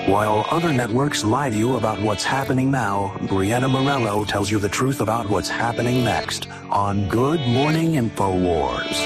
While other networks lie to you about what's happening now, Brianna Morello tells you the truth about what's happening next on Good Morning InfoWars.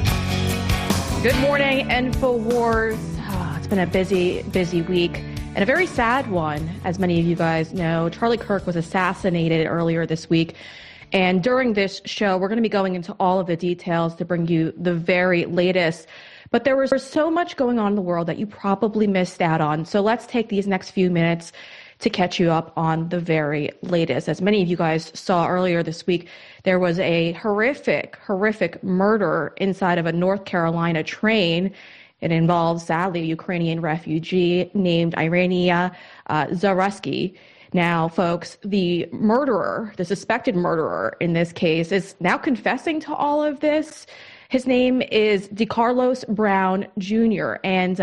Good morning, InfoWars. It's been a busy week and a very sad one. As many of you guys know, Charlie Kirk was assassinated earlier this week. And during this show, we're going to be going into all of the details to bring you the very latest. But there was so much going on in the world that you probably missed out on. So let's take these next few minutes to catch you up on the very latest. As many of you guys saw earlier this week, there was a horrific murder inside of a North Carolina train. It involves, sadly, a Ukrainian refugee named Irina Zarutsky. Now, folks, the suspected murderer in this case, is now confessing to all of this. His name is DeCarlos Brown Jr., and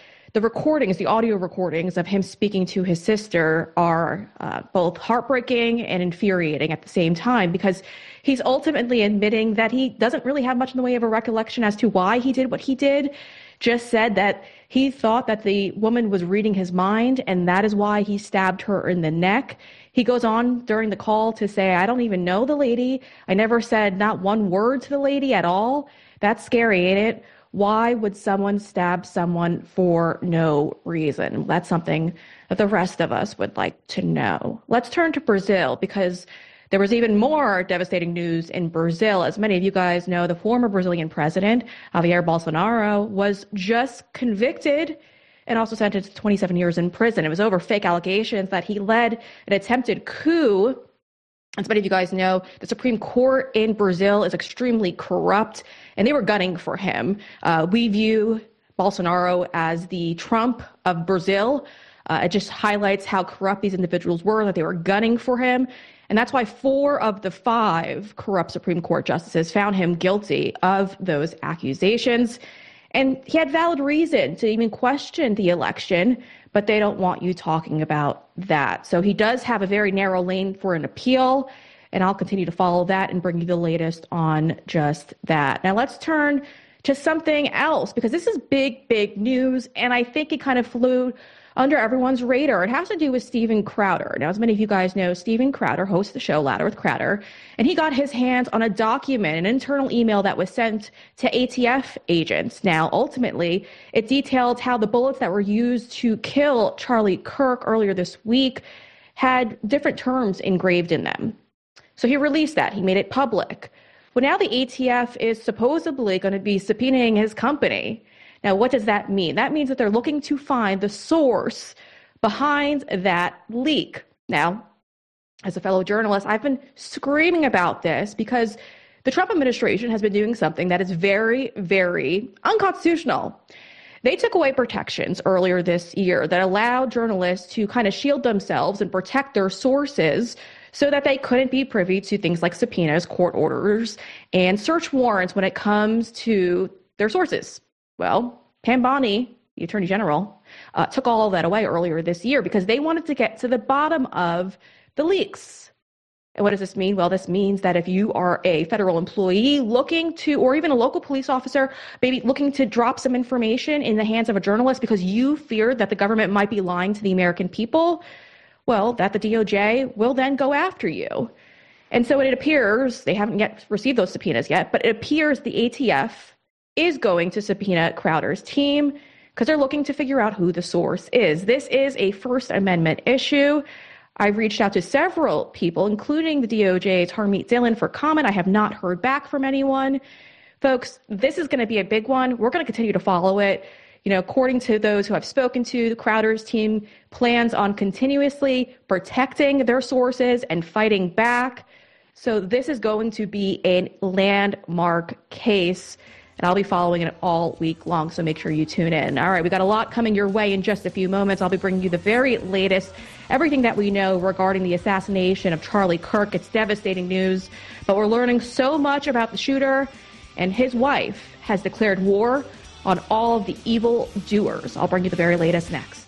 the audio recordings of him speaking to his sister are both heartbreaking and infuriating at the same time, because he's ultimately admitting that he doesn't really have much in the way of a recollection as to why he did what he did. Just said that he thought that the woman was reading his mind, and that is why he stabbed her in the neck. He goes on during the call to say, I don't even know the lady. I never said not one word to the lady at all. That's scary, ain't it? Why would someone stab someone for no reason? That's something that the rest of us would like to know. Let's turn to Brazil, because there was even more devastating news in Brazil. As many of you guys know, the former Brazilian president, Jair Bolsonaro, was just convicted and also sentenced to 27 years in prison. It was over fake allegations that he led an attempted coup. As many of you guys know, the Supreme Court in Brazil is extremely corrupt, and they were gunning for him. We view Bolsonaro as the Trump of Brazil. It just highlights how corrupt these individuals were, that they were gunning for him. And that's why 4 of the 5 corrupt Supreme Court justices found him guilty of those accusations. And he had valid reason to even question the election, but they don't want you talking about that. So he does have a very narrow lane for an appeal, and I'll continue to follow that and bring you the latest on just that. Now let's turn to something else, because this is big news, and I think it kind of flew under everyone's radar. It has to do with Steven Crowder. Now, as many of you guys know, Steven Crowder hosts the show Louder with Crowder, and he got his hands on a document, an internal email that was sent to ATF agents. Now, ultimately, it detailed how the bullets that were used to kill Charlie Kirk earlier this week had different terms engraved in them. So he released that. He made it public. Well, now the ATF is supposedly going to be subpoenaing his company. Now, what does that mean? That means that they're looking to find the source behind that leak. Now, as a fellow journalist, I've been screaming about this because the Trump administration has been doing something that is very unconstitutional. They took away protections earlier this year that allowed journalists to kind of shield themselves and protect their sources so that they couldn't be privy to things like subpoenas, court orders, and search warrants when it comes to their sources. Well, Pam Bondi, the Attorney General, took all of that away earlier this year because they wanted to get to the bottom of the leaks. And what does this mean? Well, this means that if you are a federal employee looking to, or even a local police officer, maybe looking to drop some information in the hands of a journalist because you feared that the government might be lying to the American people, well, that the DOJ will then go after you. And so it appears, they haven't yet received those subpoenas yet, but it appears the ATF is going to subpoena Crowder's team because they're looking to figure out who the source is. This is a First Amendment issue. I've reached out to several people, including the DOJ's Harmeet Dillon, for comment. I have not heard back from anyone. Folks, this is going to be a big one. We're going to continue to follow it. You know, according to those who I've spoken to, the Crowder's team plans on continuously protecting their sources and fighting back. So this is going to be a landmark case, and I'll be following it all week long, so make sure you tune in. All right, we got a lot coming your way in just a few moments. I'll be bringing you the very latest, everything that we know regarding the assassination of Charlie Kirk. It's devastating news, but we're learning so much about the shooter, and his wife has declared war on all of the evil doers. I'll bring you the very latest next.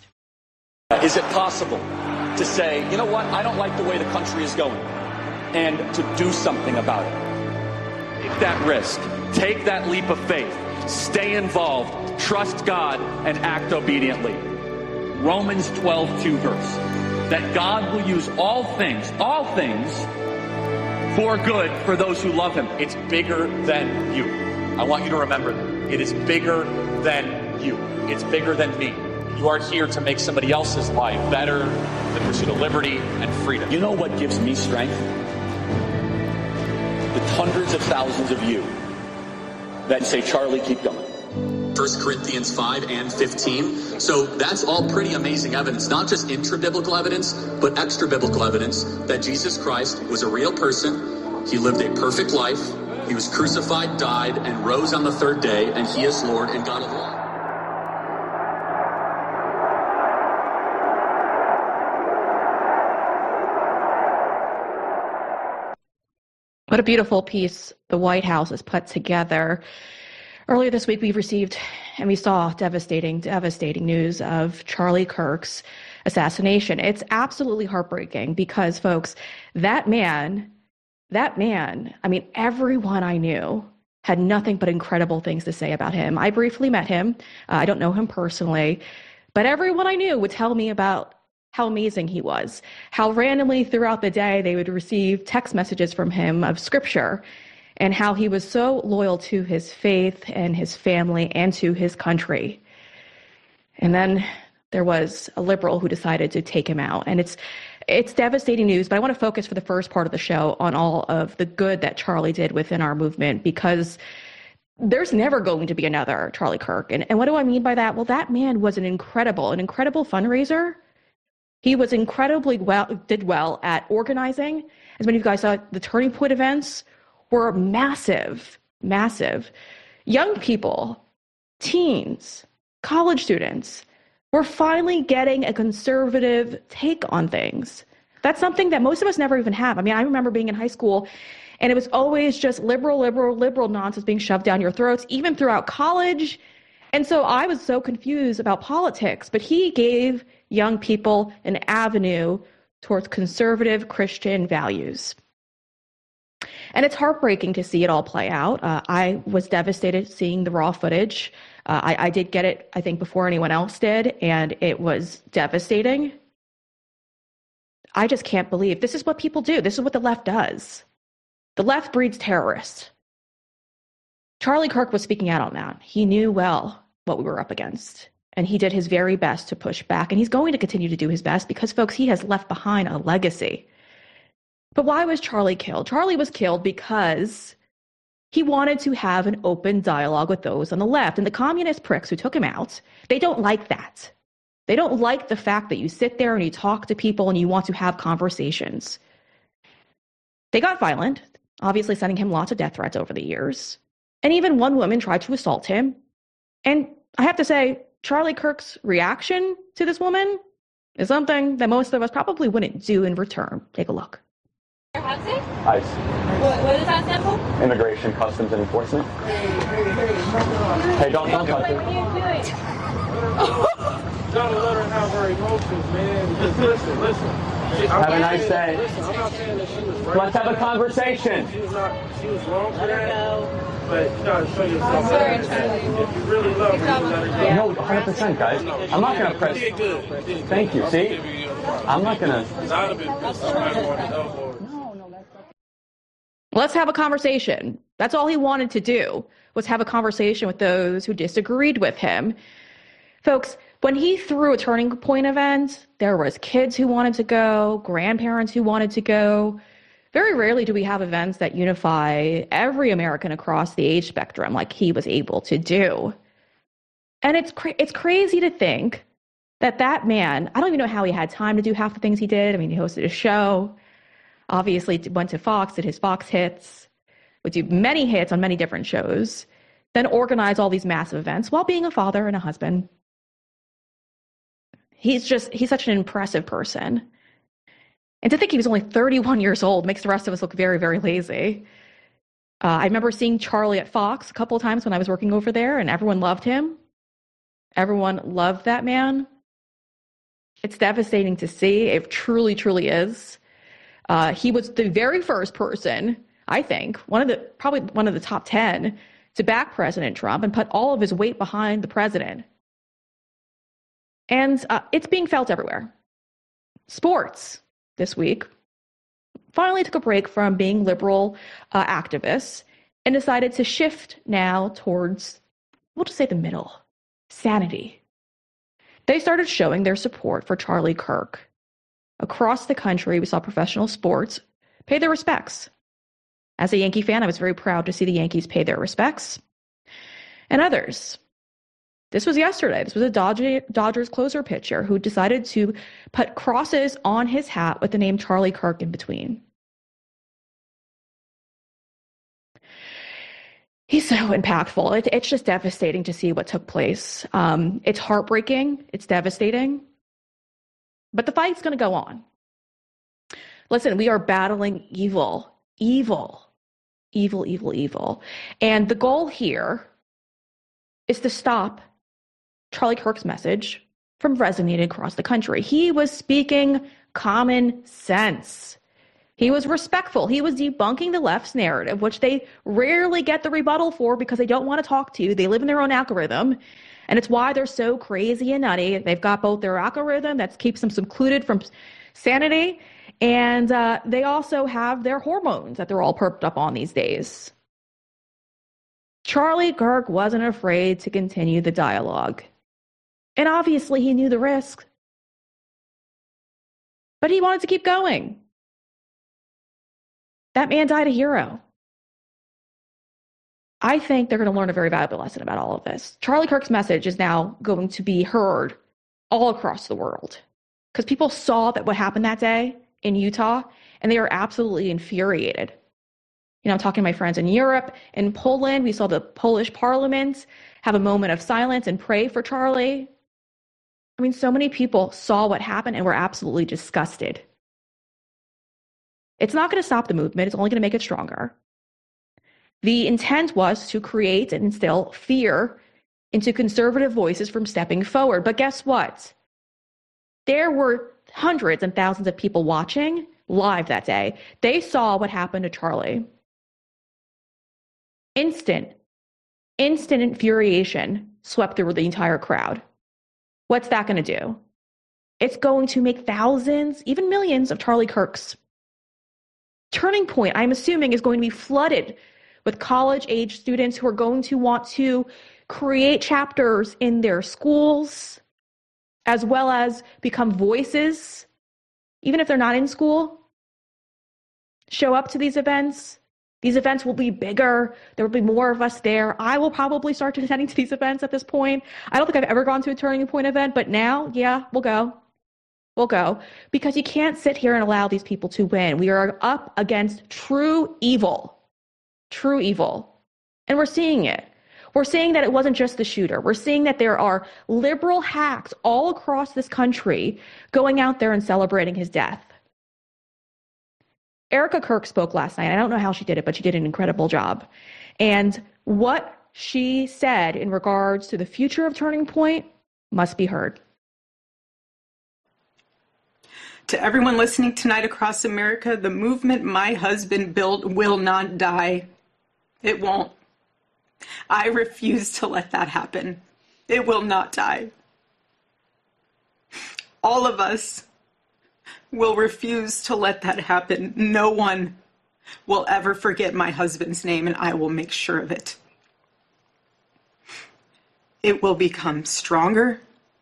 Is it possible to say, you know what, I don't like the way the country is going, and to do something about it? Take that risk. Take that leap of faith. Stay involved. Trust God and act obediently. Romans 12:2 verse, that God will use all things for good for those who love him. It's bigger than you. I want you to remember that. It is bigger than you. It's bigger than me. You are here to make somebody else's life better, the pursuit of liberty and freedom. You know what gives me strength? The hundreds of thousands of you that say, Charlie, keep going. 1 Corinthians 5 and 15. So that's all pretty amazing evidence, not just intra-biblical evidence, but extra-biblical evidence that Jesus Christ was a real person. He lived a perfect life. He was crucified, died, and rose on the third day, and he is Lord and God of all. What a beautiful piece the White House has put together. Earlier this week, we received and we saw devastating news of Charlie Kirk's assassination. It's absolutely heartbreaking because, folks, that man, I mean, everyone I knew had nothing but incredible things to say about him. I briefly met him. I don't know him personally, but everyone I knew would tell me about how amazing he was, how randomly throughout the day they would receive text messages from him of scripture, and how he was so loyal to his faith and his family and to his country. And then there was a liberal who decided to take him out. And it's devastating news, but I want to focus for the first part of the show on all of the good that Charlie did within our movement, because there's never going to be another Charlie Kirk. And what do I mean by that? Well, that man was an incredible fundraiser. He was did well at organizing. As many of you guys saw, the Turning Point events were massive. Young people, teens, college students were finally getting a conservative take on things. That's something that most of us never even have. I mean, I remember being in high school, and it was always just liberal nonsense being shoved down your throats, even throughout college. And so I was so confused about politics, but he gave young people an avenue towards conservative Christian values. And it's heartbreaking to see it all play out. I was devastated seeing the raw footage. I did get it, I think, before anyone else did, and it was devastating. I just can't believe this is what people do. This is what the left does. The left breeds terrorists. Charlie Kirk was speaking out on that. He knew well what we were up against, and he did his very best to push back, and he's going to continue to do his best because, folks, he has left behind a legacy. But why was Charlie killed? Charlie was killed because he wanted to have an open dialogue with those on the left, and the communist pricks who took him out, they don't like that. They don't like the fact that you sit there and you talk to people and you want to have conversations. They got violent, obviously sending him lots of death threats over the years. And even one woman tried to assault him. And I have to say, Charlie Kirk's reaction to this woman is something that most of us probably wouldn't do in return. Take a look. ICE. What does that stand for? Immigration, Customs, and Enforcement. Hey, don't touch it. What are you doing? Gotta let her have her emotions, man. Just listen. Have a nice day. Listen, I'm not saying that she was right. Let's have a conversation. She was wrong for that. But you gotta show yourself. I'm sorry, Charlie. If you really love her, you let her go. No, 100%, guys. I'm not gonna press. You did good. Thank you. See, I'm not gonna. I'd have been pissed. I might want to elbow her. Let's have a conversation. That's all he wanted to do, was have a conversation with those who disagreed with him. Folks, when he threw a Turning Point event, there was kids who wanted to go, grandparents who wanted to go. Very rarely do we have events that unify every American across the age spectrum like he was able to do. And it's crazy to think that man, I don't even know how he had time to do half the things he did. I mean, he hosted a show, obviously went to Fox, did his Fox hits, would do many hits on many different shows, then organize all these massive events while being a father and a husband. He's such an impressive person. And to think he was only 31 years old makes the rest of us look very, very lazy. I remember seeing Charlie at Fox a couple of times when I was working over there, and everyone loved him. Everyone loved that man. It's devastating to see. It truly, truly is. He was the very first person, I think, probably one of the top 10 to back President Trump and put all of his weight behind the president. And it's being felt everywhere. Sports this week finally took a break from being liberal activists and decided to shift now towards, we'll just say the middle, sanity. They started showing their support for Charlie Kirk. Across the country, we saw professional sports pay their respects. As a Yankee fan, I was very proud to see the Yankees pay their respects. And others. This was yesterday. This was a Dodgers closer pitcher who decided to put crosses on his hat with the name Charlie Kirk in between. He's so impactful. It's just devastating to see what took place. It's heartbreaking. It's devastating. But the fight's going to go on. Listen, we are battling evil. And the goal here is to stop Charlie Kirk's message from resonating across the country. He was speaking common sense. He was respectful. He was debunking the left's narrative, which they rarely get the rebuttal for because they don't want to talk to you. They live in their own algorithm. And it's why they're so crazy and nutty. They've got both their algorithm that keeps them secluded from sanity, and they also have their hormones that they're all perked up on these days. Charlie Kirk wasn't afraid to continue the dialogue. And obviously he knew the risk. But he wanted to keep going. That man died a hero. I think they're going to learn a very valuable lesson about all of this. Charlie Kirk's message is now going to be heard all across the world because people saw that what happened that day in Utah, and they are absolutely infuriated. You know, I'm talking to my friends in Europe, in Poland. We saw the Polish parliament have a moment of silence and pray for Charlie. I mean, so many people saw what happened and were absolutely disgusted. It's not going to stop the movement. It's only going to make it stronger. The intent was to create and instill fear into conservative voices from stepping forward. But guess what? There were hundreds and thousands of people watching live that day. They saw what happened to Charlie. Instant infuriation swept through the entire crowd. What's that going to do? It's going to make thousands, even millions of Charlie Kirks. Turning Point, I'm assuming, is going to be flooded with college-age students who are going to want to create chapters in their schools, as well as become voices, even if they're not in school. Show up to these events. These events will be bigger. There will be more of us there. I will probably start attending to these events at this point. I don't think I've ever gone to a Turning Point event, but now, yeah, we'll go. We'll go. Because you can't sit here and allow these people to win. We are up against true evil. True evil. And we're seeing it. We're seeing that it wasn't just the shooter. We're seeing that there are liberal hacks all across this country going out there and celebrating his death. Erica Kirk spoke last night. I don't know how she did it, but she did an incredible job. And what she said in regards to the future of Turning Point must be heard. To everyone listening tonight across America, the movement my husband built will not die. It won't. I refuse to let that happen. It will not die. All of us will refuse to let that happen. No one will ever forget my husband's name, and I will make sure of it. It will become stronger,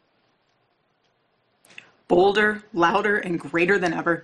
bolder, louder, and greater than ever.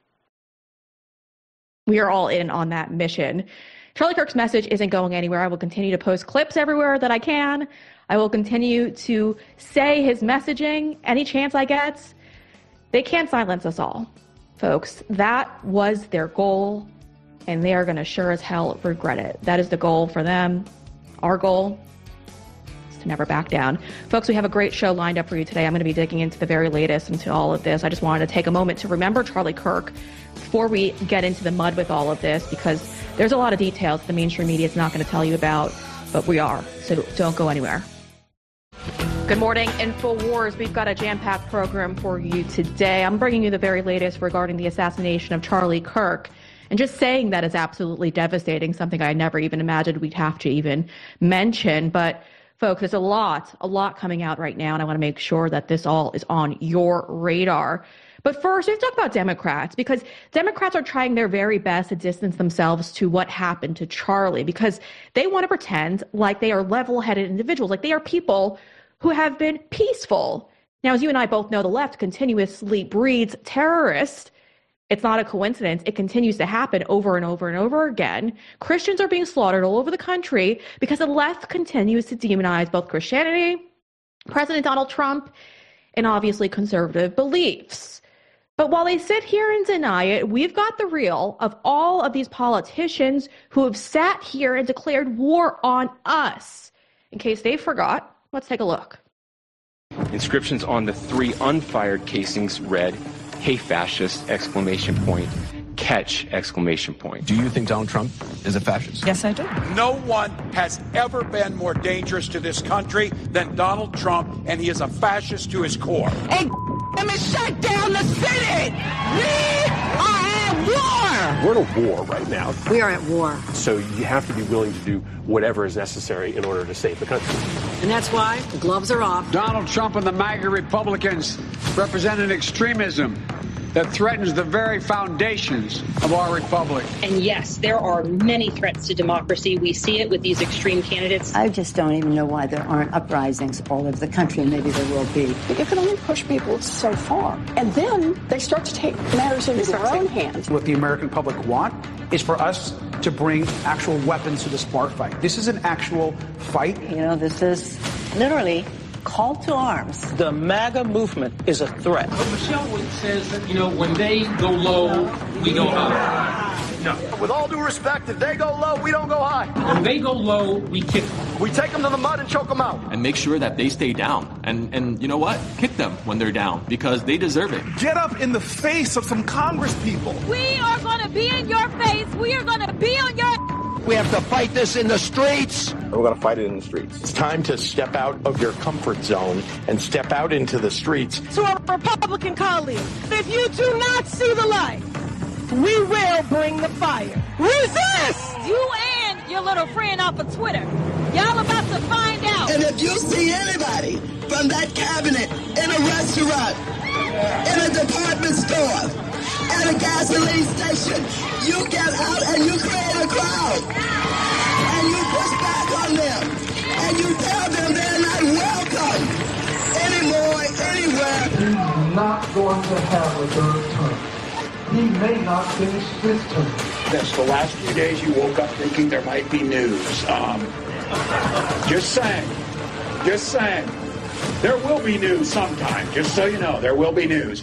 We are all in on that mission. Charlie Kirk's message isn't going anywhere. I will continue to post clips everywhere that I can. I will continue to say his messaging any chance I get. They can't silence us all, folks. That was their goal, and they are going to sure as hell regret it. That is the goal for them. Our goal is to never back down. Folks, we have a great show lined up for you today. I'm going to be digging into the very latest into all of this. I just wanted to take a moment to remember Charlie Kirk before we get into the mud with all of this, because there's a lot of details the mainstream media is not going to tell you about, but we are. So don't go anywhere. Good morning, InfoWars. We've got a jam-packed program for you today. I'm bringing you the very latest regarding the assassination of Charlie Kirk. And just saying that is absolutely devastating, something I never even imagined we'd have to even mention. But Folks, there's a lot coming out right now, and I want to make sure that this all is on your radar. But first, we have to talk about Democrats, because Democrats are trying their very best to distance themselves to what happened to Charlie, because they want to pretend like they are level-headed individuals, like they are people who have been peaceful. Now, as you and I both know, the left continuously breeds terrorists. It's not a coincidence. It continues to happen over and over and over again. Christians are being slaughtered all over the country because the left continues to demonize both Christianity, President Donald Trump, and obviously conservative beliefs. But while they sit here and deny it, we've got the reel of all of these politicians who have sat here and declared war on us. In case they forgot, let's take a look. Inscriptions on the 3 unfired casings read, "Hey fascist!" ! Catch! ! Do you think Donald Trump is a fascist? Yes, I do. No one has ever been more dangerous to this country than Donald Trump, and he is a fascist to his core. Hey, let me shut down the city! We are at war! We're at a war right now. We are at war. So you have to be willing to do whatever is necessary in order to save the country. And that's why the gloves are off. Donald Trump and the MAGA Republicans represent an extremism that threatens the very foundations of our republic. And yes, there are many threats to democracy. We see it with these extreme candidates. I just don't even know why there aren't uprisings all over the country. Maybe there will be. You can only push people so far. And then they start to take matters into their own hands. What the American public want is for us to bring actual weapons to the smart fight. This is an actual fight. You know, this is literally call to arms. The MAGA movement is a threat. But Michelle says that, when they go low, we go high. No. With all due respect, if they go low, we don't go high. When they go low, we kick them. We take them to the mud and choke them out. And make sure that they stay down. And you know what? Kick them when they're down, because they deserve it. Get up in the face of some Congress people. We are going to be in your face. We are going to be on your... We have to fight this in the streets. We're going to fight it in the streets. It's time to step out of your comfort zone and step out into the streets. To our Republican colleagues, if you do not see the light, we will bring the fire. Resist! You and your little friend off of Twitter. Y'all about to find out. And if you see anybody from that cabinet in a restaurant, in a department store, at a gasoline station, you get out and you create a crowd. And you push back on them. And you tell them they're not welcome anymore, anywhere. He's not going to have a third term. He may not finish this term. That's the last few days you woke up thinking there might be news. Just saying. There will be news sometime. Just so you know, there will be news.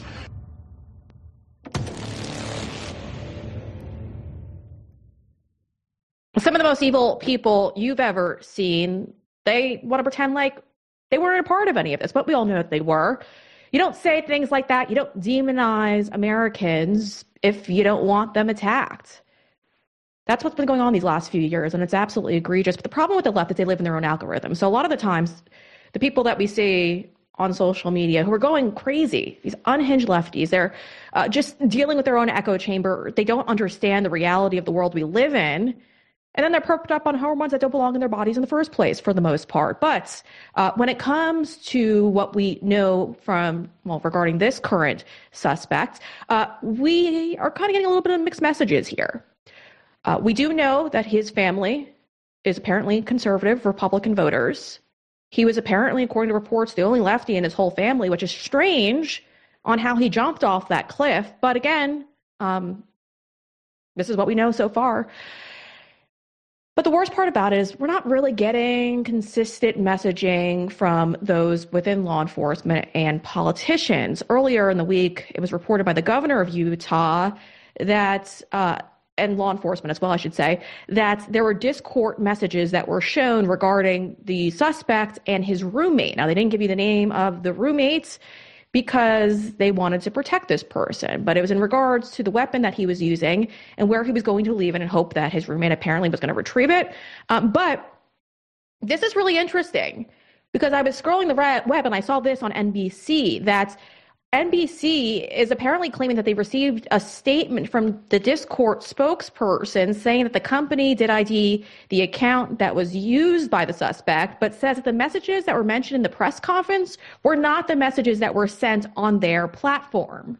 Some of the most evil people you've ever seen, they want to pretend like they weren't a part of any of this, but we all know that they were. You don't say things like that. You don't demonize Americans if you don't want them attacked. That's what's been going on these last few years, and it's absolutely egregious. But the problem with the left is they live in their own algorithm. So a lot of the times, the people that we see on social media who are going crazy, these unhinged lefties, they're just dealing with their own echo chamber. They don't understand the reality of the world we live in. And then they're perked up on hormones that don't belong in their bodies in the first place, for the most part. But when it comes to what we know regarding this current suspect, we are kind of getting a little bit of mixed messages here. We do know that his family is apparently conservative Republican voters. He was apparently, according to reports, the only lefty in his whole family, which is strange on how he jumped off that cliff. But again, this is what we know so far. But the worst part about it is we're not really getting consistent messaging from those within law enforcement and politicians. Earlier in the week, it was reported by the governor of Utah that, and law enforcement as well, I should say, that there were Discord messages that were shown regarding the suspect and his roommate. Now, they didn't give you the name of the roommates because they wanted to protect this person. But it was in regards to the weapon that he was using and where he was going to leave it in hope that his roommate apparently was going to retrieve it. But this is really interesting because I was scrolling the web and I saw this on NBC that NBC is apparently claiming that they received a statement from the Discord spokesperson saying that the company did ID the account that was used by the suspect, but says that the messages that were mentioned in the press conference were not the messages that were sent on their platform.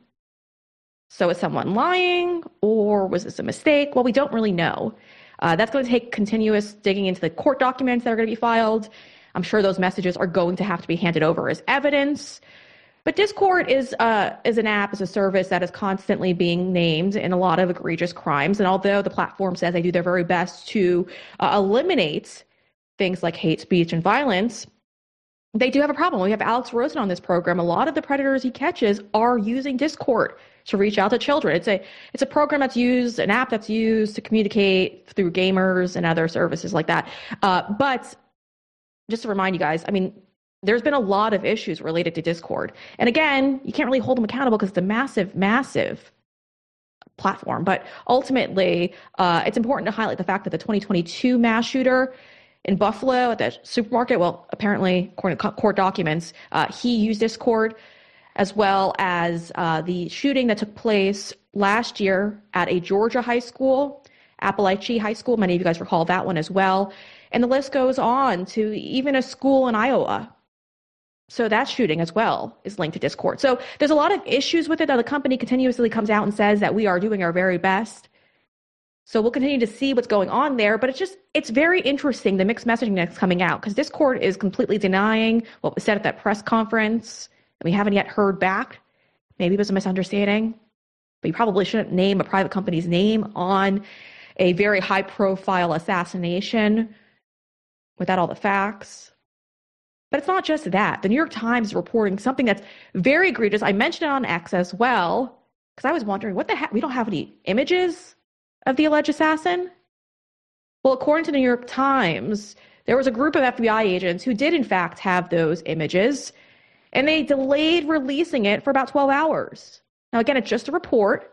So is someone lying, or was this a mistake? Well, we don't really know. That's going to take continuous digging into the court documents that are going to be filed. I'm sure those messages are going to have to be handed over as evidence. But Discord is an app, is a service that is constantly being named in a lot of egregious crimes. And although the platform says they do their very best to eliminate things like hate speech and violence, they do have a problem. We have Alex Rosen on this program. A lot of the predators he catches are using Discord to reach out to children. It's a program that's used, an app that's used to communicate through gamers and other services like that. But just to remind you guys, I mean, there's been a lot of issues related to Discord. And again, you can't really hold them accountable because it's a massive, massive platform. But ultimately, it's important to highlight the fact that the 2022 mass shooter in Buffalo at the supermarket, well, apparently, according to court documents, he used Discord, as well as the shooting that took place last year at a Georgia high school, Appalachia High School. Many of you guys recall that one as well. And the list goes on to even a school in Iowa. So that shooting as well is linked to Discord. So there's a lot of issues with it that the company continuously comes out and says that we are doing our very best. So we'll continue to see what's going on there. But it's very interesting, the mixed messaging that's coming out, because Discord is completely denying what was said at that press conference that we haven't yet heard back. Maybe it was a misunderstanding, but you probably shouldn't name a private company's name on a very high-profile assassination without all the facts. But it's not just that. The New York Times is reporting something that's very egregious. I mentioned it on X as well, because I was wondering, what the heck? We don't have any images of the alleged assassin? Well, according to the New York Times, there was a group of FBI agents who did, in fact, have those images, and they delayed releasing it for about 12 hours. Now, again, it's just a report,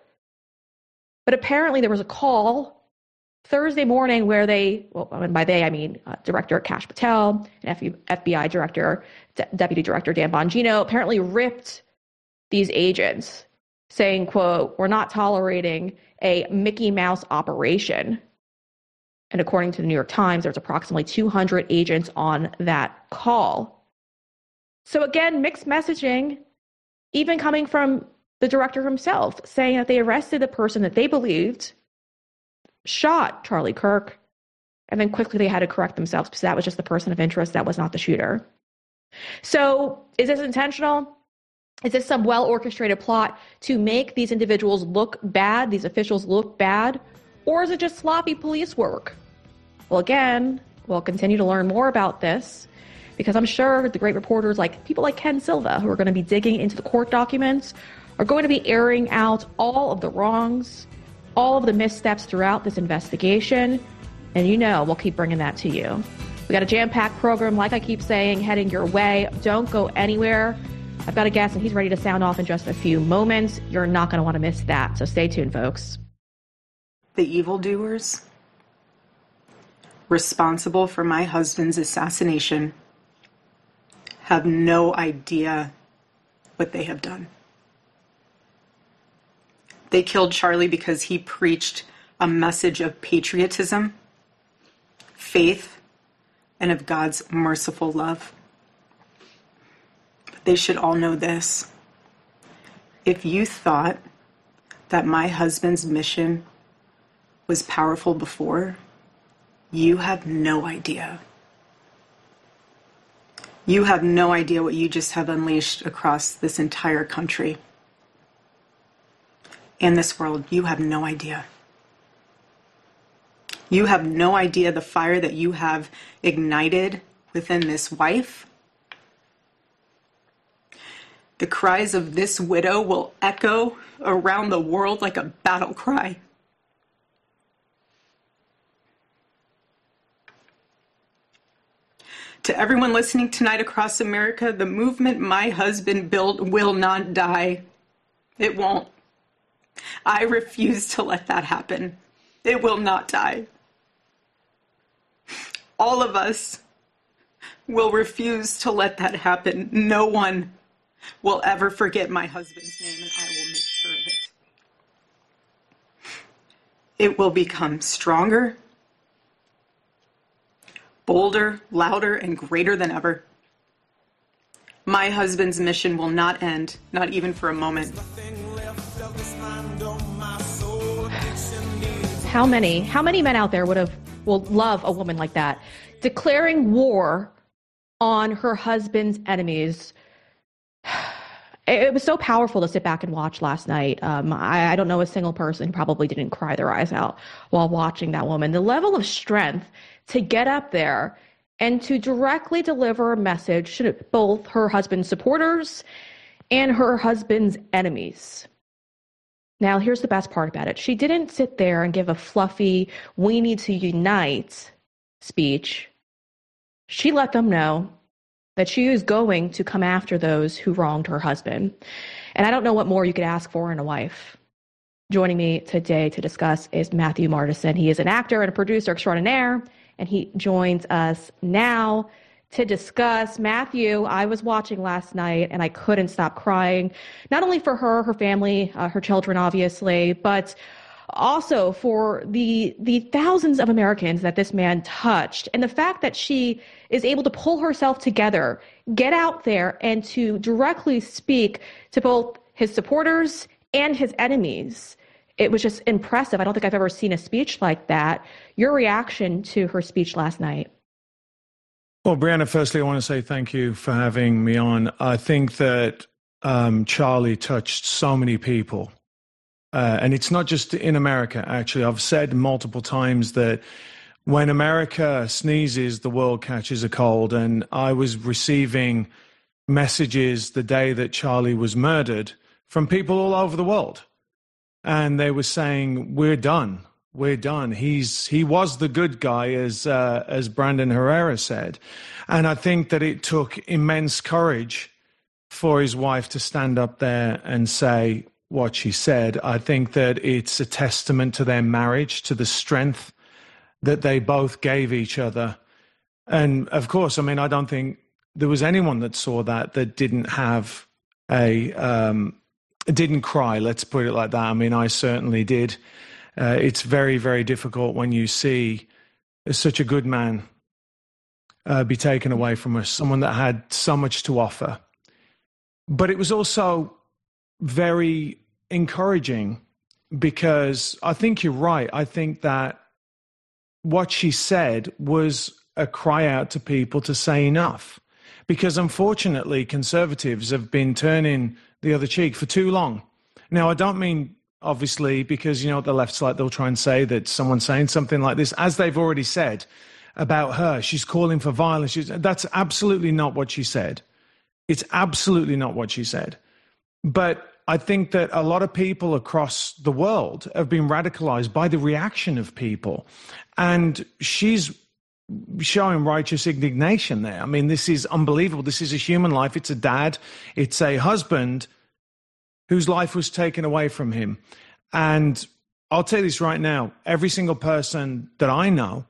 but apparently there was a call Thursday morning where they, well, and by they I mean Director Kash Patel and FBI Director, Deputy Director Dan Bongino, apparently ripped these agents, saying, quote, "We're not tolerating a Mickey Mouse operation." And according to the New York Times, there's approximately 200 agents on that call. So again, mixed messaging, even coming from the director himself, saying that they arrested the person that they believed shot Charlie Kirk, and then quickly they had to correct themselves because that was just the person of interest, that was not the shooter. So is this intentional? Is this some well-orchestrated plot to make these individuals look bad, these officials look bad, or is it just sloppy police work? Well, again, we'll continue to learn more about this, because I'm sure the great reporters, like people like Ken Silva, who are going to be digging into the court documents, are going to be airing out all of the wrongs, all of the missteps throughout this investigation. And you know, we'll keep bringing that to you. We got a jam-packed program, like I keep saying, heading your way. Don't go anywhere. I've got a guest, and he's ready to sound off in just a few moments. You're not going to want to miss that, so stay tuned, folks. The evildoers responsible for my husband's assassination have no idea what they have done. They killed Charlie because he preached a message of patriotism, faith, and of God's merciful love. But they should all know this. If you thought that my husband's mission was powerful before, you have no idea. You have no idea what you just have unleashed across this entire country. In this world, you have no idea. You have no idea the fire that you have ignited within this wife. The cries of this widow will echo around the world like a battle cry. To everyone listening tonight across America, the movement my husband built will not die. It won't. I refuse to let that happen. It will not die. All of us will refuse to let that happen. No one will ever forget my husband's name, and I will make sure of it. It will become stronger, bolder, louder, and greater than ever. My husband's mission will not end, not even for a moment. How many men out there will love a woman like that? Declaring war on her husband's enemies. It was so powerful to sit back and watch last night. I don't know a single person who probably didn't cry their eyes out while watching that woman. The level of strength to get up there and to directly deliver a message to both her husband's supporters and her husband's enemies. Now, here's the best part about it. She didn't sit there and give a fluffy, we need to unite speech. She let them know that she is going to come after those who wronged her husband. And I don't know what more you could ask for in a wife. Joining me today to discuss is Matthew Martison. He is an actor and a producer extraordinaire, and he joins us now to discuss. Matthew, I was watching last night and I couldn't stop crying, not only for her, her family, her children, obviously, but also for the thousands of Americans that this man touched. And the fact that she is able to pull herself together, get out there, and to directly speak to both his supporters and his enemies. It was just impressive. I don't think I've ever seen a speech like that. Your reaction to her speech last night? Well, Brianna, firstly, I want to say thank you for having me on. I think that Charlie touched so many people. And it's not just in America, actually. I've said multiple times that when America sneezes, the world catches a cold. And I was receiving messages the day that Charlie was murdered from people all over the world. And they were saying, we're done. We're done. He was the good guy, as Brandon Herrera said. And I think that it took immense courage for his wife to stand up there and say what she said. I think that it's a testament to their marriage, to the strength that they both gave each other. And of course, I mean, I don't think there was anyone that saw that didn't have didn't cry, let's put it like that. I mean, I certainly did. It's very, very difficult when you see such a good man be taken away from us, someone that had so much to offer. But it was also very encouraging because I think you're right. I think that what she said was a cry out to people to say enough. Because unfortunately, conservatives have been turning the other cheek for too long. Now, I don't mean, obviously, because, you know, the left's like, they'll try and say that someone's saying something like this, as they've already said about her. She's calling for violence. That's absolutely not what she said. It's absolutely not what she said. But I think that a lot of people across the world have been radicalized by the reaction of people. And she's showing righteous indignation there. I mean, this is unbelievable. This is a human life. It's a dad. It's a husband whose life was taken away from him. And I'll tell you this right now, every single person that I know,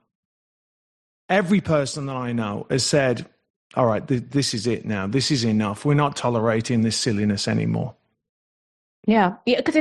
every person that I know has said, all right, this is it now. This is enough. We're not tolerating this silliness anymore. Yeah, because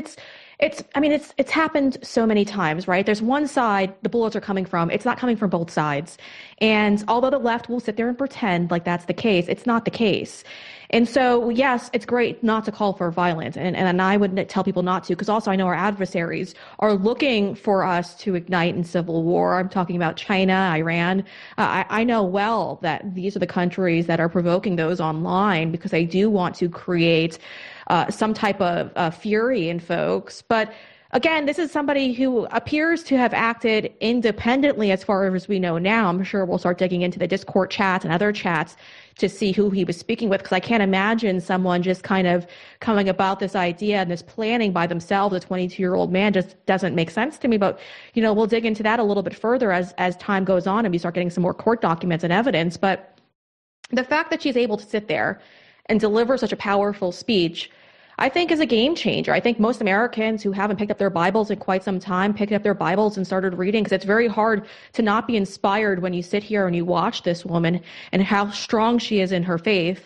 it's happened so many times, right? There's one side the bullets are coming from. It's not coming from both sides. And although the left will sit there and pretend like that's the case, it's not the case. And so, yes, it's great not to call for violence. And I would tell people not to, because also I know our adversaries are looking for us to ignite in civil war. I'm talking about China, Iran. I know well that these are the countries that are provoking those online because they do want to create some type of fury in folks. But again, this is somebody who appears to have acted independently as far as we know now. I'm sure we'll start digging into the Discord chats and other chats to see who he was speaking with, because I can't imagine someone just kind of coming about this idea and this planning by themselves. A 22-year-old man just doesn't make sense to me. But, you know, we'll dig into that a little bit further as time goes on and we start getting some more court documents and evidence. But the fact that she's able to sit there and deliver such a powerful speech, I think, is a game changer. I think most Americans who haven't picked up their Bibles in quite some time picked up their Bibles and started reading, because it's very hard to not be inspired when you sit here and you watch this woman and how strong she is in her faith.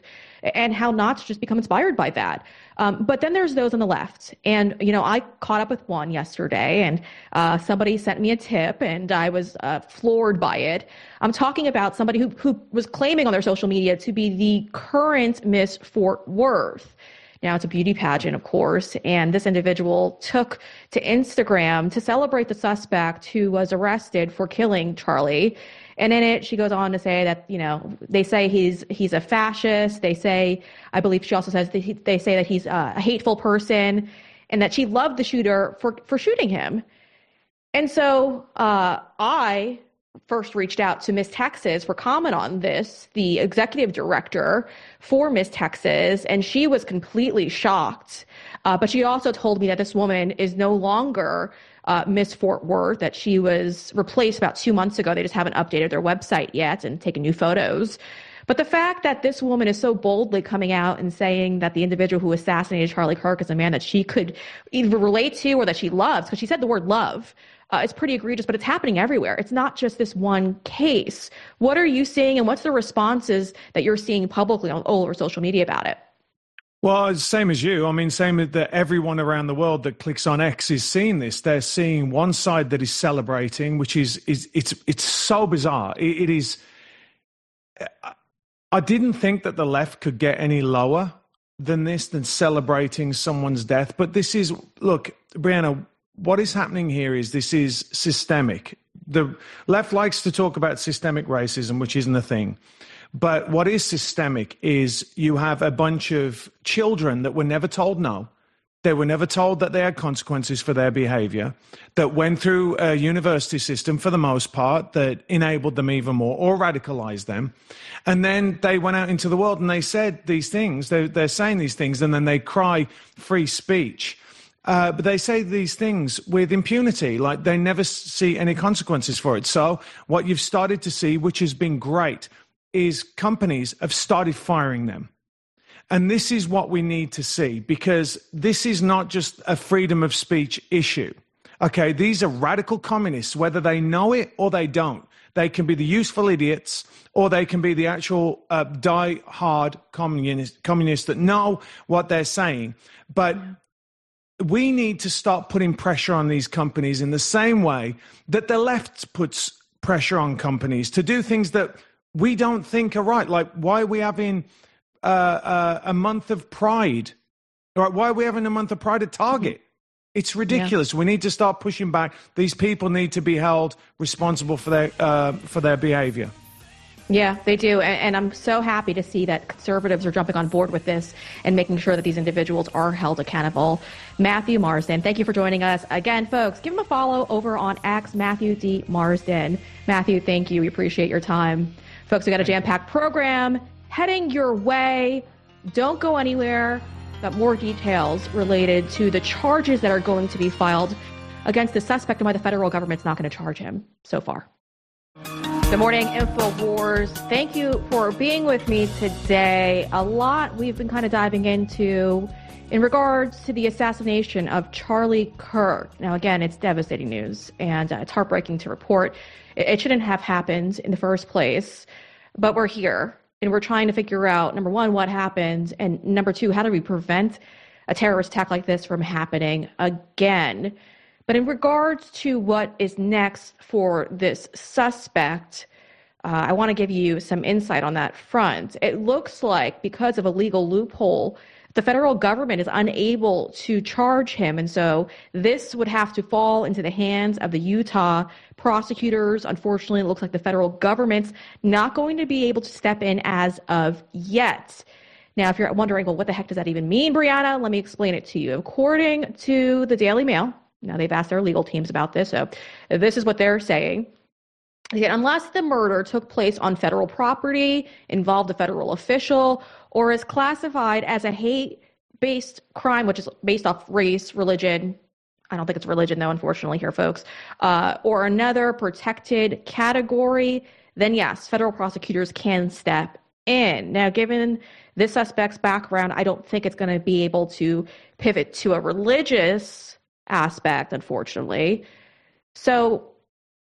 and how not to just become inspired by that. But then there's those on the left. And, I caught up with one yesterday, and somebody sent me a tip, and I was floored by it. I'm talking about somebody who was claiming on their social media to be the current Miss Fort Worth. Now, it's a beauty pageant, of course, and this individual took to Instagram to celebrate the suspect who was arrested for killing Charlie. And in it, she goes on to say that, they say he's a fascist. They say, I believe she also says, they say that he's a hateful person, and that she loved the shooter for shooting him. And so I first reached out to Miss Texas for comment on this, the executive director for Miss Texas, and she was completely shocked. But she also told me that this woman is no longer Miss Fort Worth, that she was replaced about 2 months ago. They just haven't updated their website yet and taken new photos. But the fact that this woman is so boldly coming out and saying that the individual who assassinated Charlie Kirk is a man that she could either relate to or that she loves, because she said the word love, it's pretty egregious, but it's happening everywhere. It's not just this one case. What are you seeing, and what's the responses that you're seeing publicly all over social media about it? Well, it's same as you. I mean, same that everyone around the world that clicks on X is seeing this. They're seeing one side that is celebrating, which is it's so bizarre. It is. I didn't think that the left could get any lower than this, than celebrating someone's death. But this is, look, Brianna, what is happening here is this is systemic. The left likes to talk about systemic racism, which isn't a thing. But what is systemic is you have a bunch of children that were never told no. They were never told that they had consequences for their behavior, that went through a university system for the most part that enabled them even more or radicalized them. And then they went out into the world and they said these things. They're saying these things, and then they cry free speech. But they say these things with impunity, like they never see any consequences for it. So what you've started to see, which has been great, is companies have started firing them. And this is what we need to see, because this is not just a freedom of speech issue. Okay, these are radical communists, whether they know it or they don't. They can be the useful idiots, or they can be the actual die-hard communists that know what they're saying. But we need to start putting pressure on these companies in the same way that the left puts pressure on companies to do things that we don't think are right. Like, why are we having a month of Pride? Right? Why are we having a month of Pride at Target? It's ridiculous. Yeah. We need to start pushing back. These people need to be held responsible for their behavior. Yeah, they do. And I'm so happy to see that conservatives are jumping on board with this and making sure that these individuals are held accountable. Matthew Marsden, thank you for joining us. Again, folks, give him a follow over on X, Matthew D. Marsden. Matthew, thank you. We appreciate your time. Folks, we got a jam-packed program heading your way. Don't go anywhere. Got more details related to the charges that are going to be filed against the suspect and why the federal government's not going to charge him so far. Good morning, InfoWars. Thank you for being with me today. A lot we've been kind of diving into in regards to the assassination of Charlie Kirk. Now, again, it's devastating news, and it's heartbreaking to report. It shouldn't have happened in the first place, but we're here, and we're trying to figure out, number one, what happened, and number two, how do we prevent a terrorist attack like this from happening again? But in regards to what is next for this suspect, I want to give you some insight on that front. It looks like because of a legal loophole, the federal government is unable to charge him. And so this would have to fall into the hands of the Utah prosecutors. Unfortunately, it looks like the federal government's not going to be able to step in as of yet. Now, if you're wondering, well, what the heck does that even mean, Brianna? Let me explain it to you. According to the Daily Mail, now they've asked their legal teams about this, so this is what they're saying. Again, unless the murder took place on federal property, involved a federal official, or is classified as a hate-based crime, which is based off race, religion, I don't think it's religion though, unfortunately here, folks, or another protected category, then yes, federal prosecutors can step in. Now, given this suspect's background, I don't think it's going to be able to pivot to a religious aspect, unfortunately. So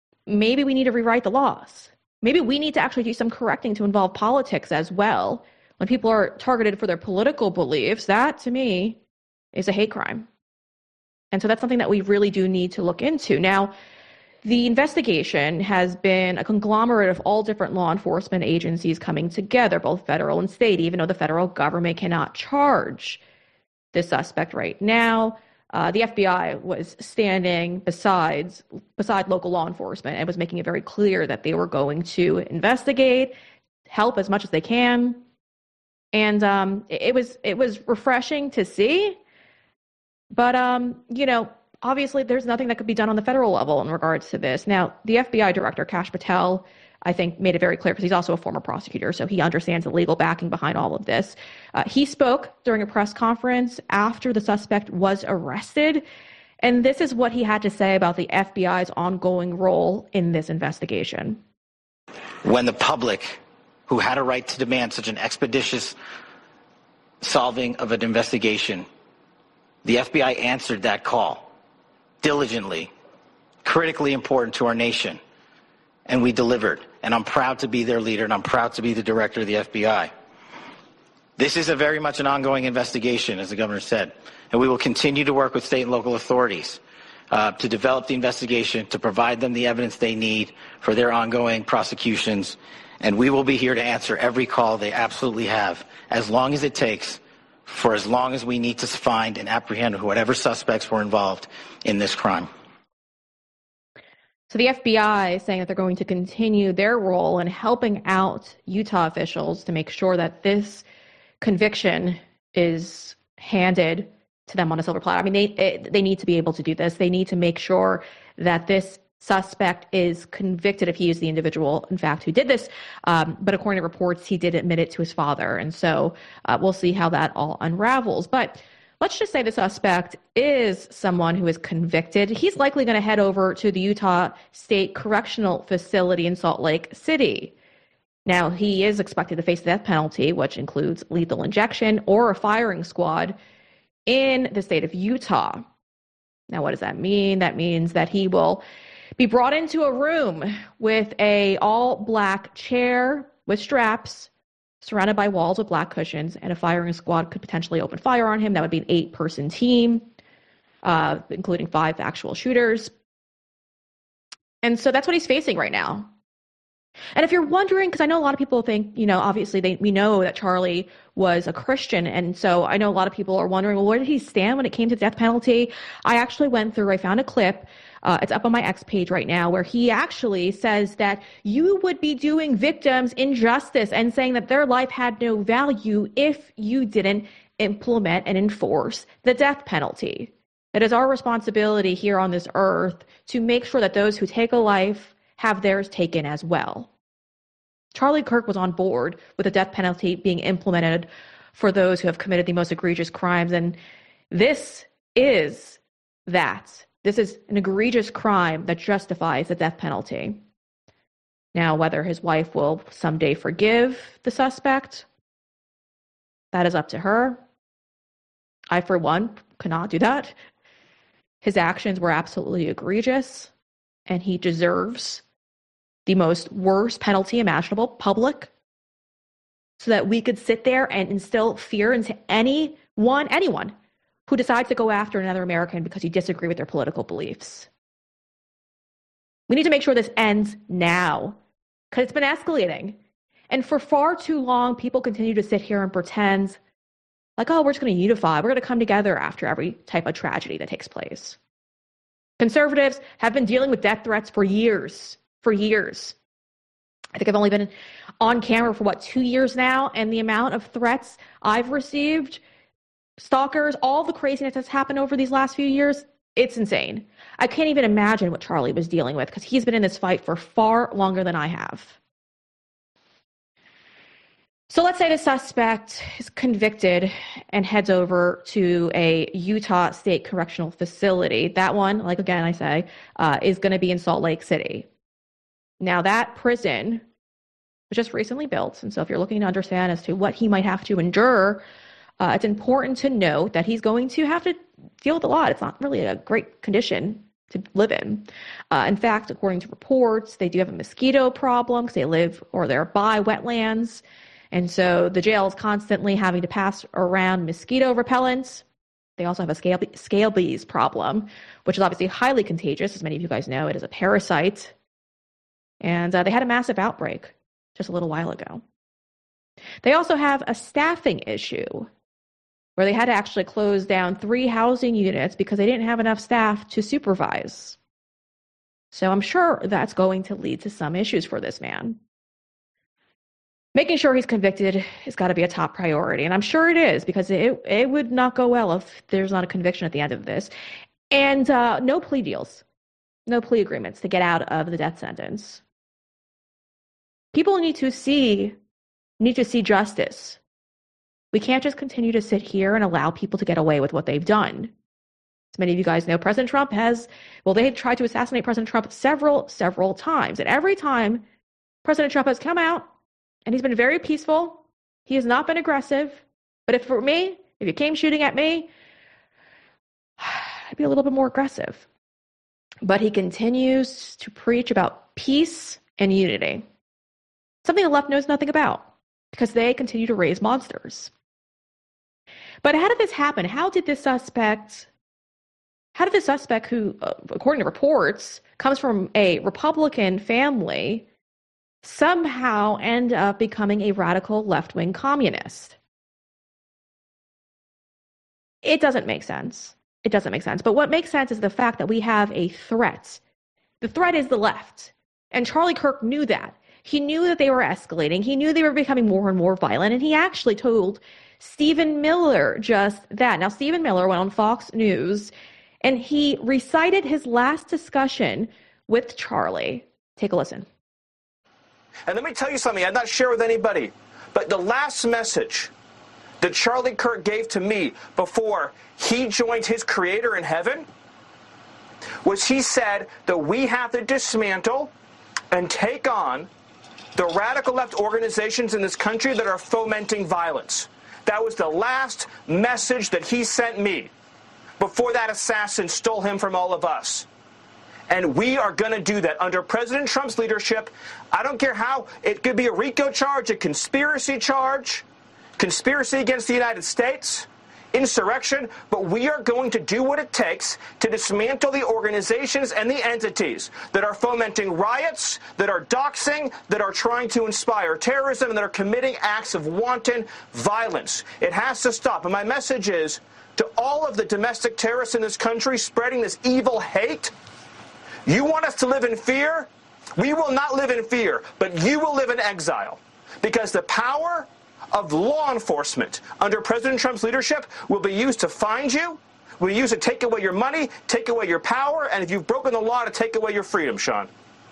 maybe we need to rewrite the laws. Maybe we need to actually do some correcting to involve politics as well. when people are targeted for their political beliefs, that to me is a hate crime. And so that's something that we really do need to look into. Now, the investigation has been a conglomerate of all different law enforcement agencies coming together, both federal and state, even though the federal government cannot charge the suspect right now. The FBI was standing beside local law enforcement and was making it very clear that they were going to investigate, help as much as they can. And it was refreshing to see. But, obviously there's nothing that could be done on the federal level in regards to this. Now, the FBI director, Kash Patel, I think made it very clear, because he's also a former prosecutor, so he understands the legal backing behind all of this. He spoke during a press conference after the suspect was arrested, and this is what he had to say about the FBI's ongoing role in this investigation. When the public, who had a right to demand such an expeditious solving of an investigation, the FBI answered that call diligently, critically important to our nation, and we delivered. And I'm proud to be their leader, and I'm proud to be the director of the FBI. This is very much an ongoing investigation, as the governor said, and we will continue to work with state and local authorities to develop the investigation, to provide them the evidence they need for their ongoing prosecutions, and we will be here to answer every call they absolutely have, as long as it takes, for as long as we need to find and apprehend whatever suspects were involved in this crime. So the FBI is saying that they're going to continue their role in helping out Utah officials to make sure that this conviction is handed to them on a silver platter. I mean, they need to be able to do this. They need to make sure that this suspect is convicted if he is the individual, in fact, who did this. But according to reports, he did admit it to his father. And so we'll see how that all unravels. But let's just say the suspect is someone who is convicted. He's likely going to head over to the Utah State Correctional Facility in Salt Lake City. Now, he is expected to face the death penalty, which includes lethal injection or a firing squad in the state of Utah. Now, what does that mean? That means that he will be brought into a room with a all-black chair with straps, surrounded by walls with black cushions, and a firing squad could potentially open fire on him. That would be an 8-person team, including 5 actual shooters. And so that's what he's facing right now. And if you're wondering, because I know a lot of people think, obviously we know that Charlie was a Christian. And so I know a lot of people are wondering, well, where did he stand when it came to the death penalty? I found a clip. It's up on my X page right now, where he actually says that you would be doing victims injustice and saying that their life had no value if you didn't implement and enforce the death penalty. It is our responsibility here on this earth to make sure that those who take a life have theirs taken as well. Charlie Kirk was on board with the death penalty being implemented for those who have committed the most egregious crimes, and this is that. This is an egregious crime that justifies the death penalty. Now, whether his wife will someday forgive the suspect, that is up to her. I, for one, cannot do that. His actions were absolutely egregious, and he deserves the most worst penalty imaginable, public, so that we could sit there and instill fear into anyone who decides to go after another American because you disagree with their political beliefs. We need to make sure this ends now, because it's been escalating. And for far too long, people continue to sit here and pretend like, oh, we're just going to unify. We're going to come together after every type of tragedy that takes place. Conservatives have been dealing with death threats for years. I think I've only been on camera for 2 years now, and the amount of threats I've received, stalkers, all the craziness that's happened over these last few years, it's insane. I can't even imagine what Charlie was dealing with, because he's been in this fight for far longer than I have. So let's say the suspect is convicted and heads over to a Utah State Correctional Facility. That one, like again I say, is going to be in Salt Lake City. Now that prison was just recently built, and so if you're looking to understand as to what he might have to endure, it's important to note that he's going to have to deal with a lot. It's not really a great condition to live in. In fact, according to reports, they do have a mosquito problem because they live or they're by wetlands. And so the jail is constantly having to pass around mosquito repellents. They also have a scabies problem, which is obviously highly contagious. As many of you guys know, it is a parasite. And they had a massive outbreak just a little while ago. They also have a staffing issue where they had to actually close down 3 housing units because they didn't have enough staff to supervise. So I'm sure that's going to lead to some issues for this man. Making sure he's convicted has got to be a top priority. And I'm sure it is, because it would not go well if there's not a conviction at the end of this. And no plea deals, no plea agreements to get out of the death sentence. People need to see justice. We can't just continue to sit here and allow people to get away with what they've done. As many of you guys know, President Trump they had tried to assassinate President Trump several times. And every time President Trump has come out, and he's been very peaceful. He has not been aggressive. But if you came shooting at me, I'd be a little bit more aggressive. But he continues to preach about peace and unity. Something the left knows nothing about, because they continue to raise monsters. But how did this happen? How did the suspect, who, according to reports, comes from a Republican family, somehow end up becoming a radical left-wing communist? It doesn't make sense. It doesn't make sense. But what makes sense is the fact that we have a threat. The threat is the left. And Charlie Kirk knew that. He knew that they were escalating. He knew they were becoming more and more violent. And he actually told Stephen Miller just that. Now, Stephen Miller went on Fox News and he recited his last discussion with Charlie. Take a listen. And let me tell you something I'd not share with anybody, but the last message that Charlie Kirk gave to me before he joined his creator in heaven was he said that we have to dismantle and take on the radical left organizations in this country that are fomenting violence. That was the last message that he sent me before that assassin stole him from all of us. And we are going to do that under President Trump's leadership. I don't care how. It could be a RICO charge, a conspiracy charge, conspiracy against the United States, insurrection. But we are going to do what it takes to dismantle the organizations and the entities that are fomenting riots, that are doxing, that are trying to inspire terrorism, and that are committing acts of wanton violence. It has to stop. And my message is to all of the domestic terrorists in this country spreading this evil hate: you want us to live in fear? We will not live in fear, but you will live in exile. Because the power of law enforcement under President Trump's leadership will be used to find you, will be used to take away your money, take away your power, and if you've broken the law, to take away your freedom, Sean.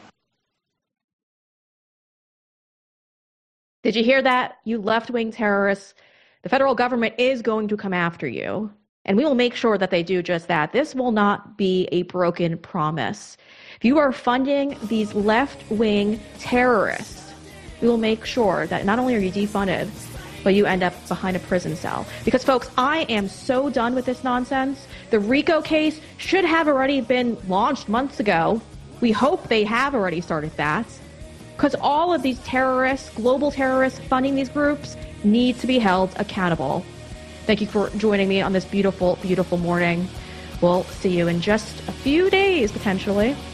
Did you hear that, you left-wing terrorists? The federal government is going to come after you, and we will make sure that they do just that. This will not be a broken promise. If you are funding these left-wing terrorists, we will make sure that not only are you defunded, but you end up behind a prison cell. Because, folks, I am so done with this nonsense. The RICO case should have already been launched months ago. We hope they have already started that. Because all of these terrorists, global terrorists funding these groups, need to be held accountable. Thank you for joining me on this beautiful, beautiful morning. We'll see you in just a few days, potentially.